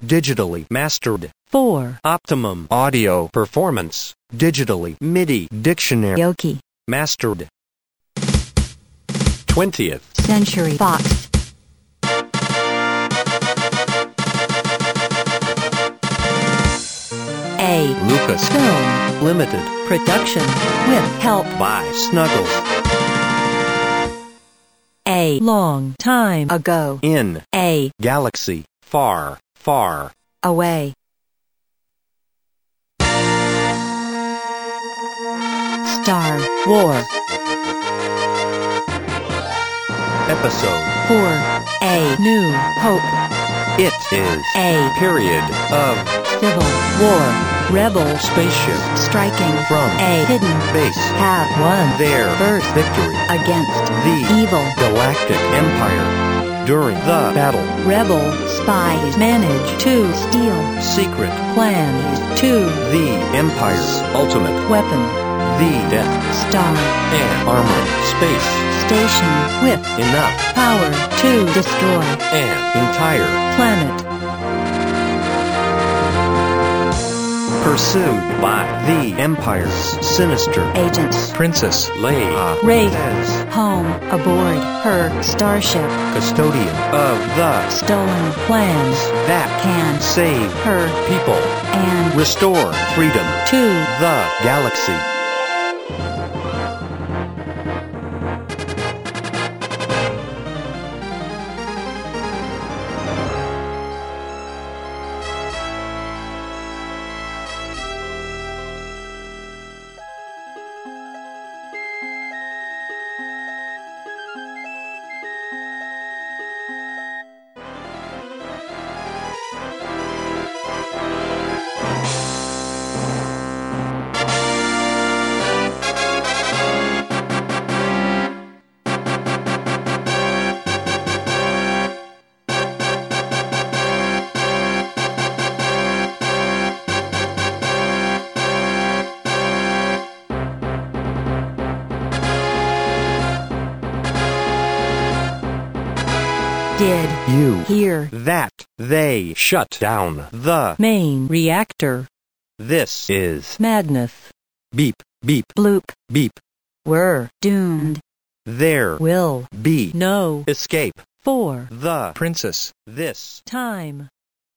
digitally mastered. 4. Optimum audio performance, digitally MIDI dictionary, Yoki. mastered. 20th Century Fox. A. Lucasfilm Limited Production with help by Snuggles. A long time ago In a galaxy far, far away. Star War episode 4. A New Hope. It is A period of Civil War. Rebel spaceship striking from a hidden base have won their first victory against the evil. Galactic Empire. During the battle, Rebel spies manage to steal secret plans to the Empire's ultimate weapon the Death Star and armored space station with enough power to destroy an entire planet. pursued by the Empire's sinister Agents Princess Leia Rey as home aboard her starship. custodian of the Stolen plans that can save her people, and restore freedom to the galaxy. did You hear that they shut down the main reactor. This is Madness. beep, beep, Bloop. beep. We're doomed. There Will be no escape. for The princess. This time.